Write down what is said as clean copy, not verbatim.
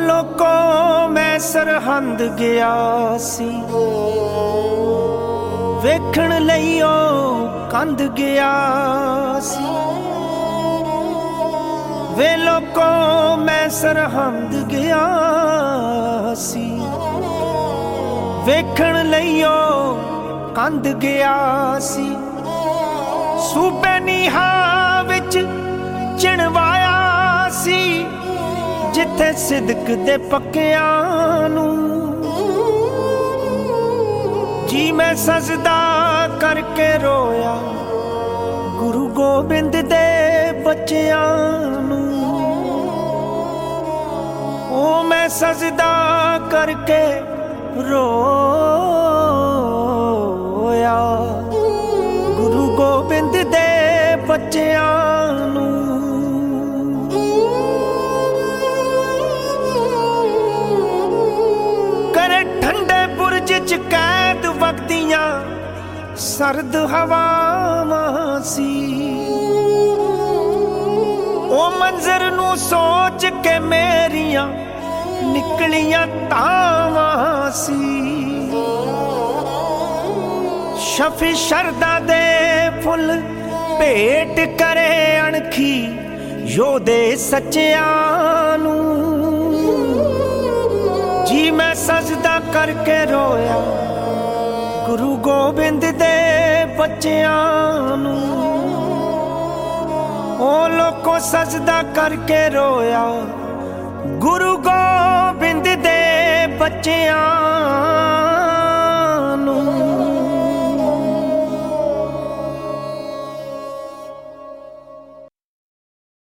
ਲੋਕੋ मैं सरहंद गया सी, वेखण लई ओ कंध गया सी। वे लोको मैं सरहंद गया सी, वेखण लई ओ कंध गया सी। सूबे नीहा विच चिणवाया सी, जिथे सिदक दे पक्कियां नूं जी मैं सजदा करके रोया गुरु गोबिंद दे बच्चियां नूं। ओ मैं सजदा करके रोया गुरु गोबिंद दे बच्चियां नूं। च कैद वगदियां सर्द हवावां सी, ओ मंजर नूं सोच के मेरियां निकलियां तावां सी। शफी शरदा दे फुल भेट करे अणखी योधे सच्चियां नूं जी मैं सजदा करके रोया गुरु गोबिंद दे बच्चियां नूं। ओ लोको सजदा करके रोया गुरु गोबिंद दे बच्चियां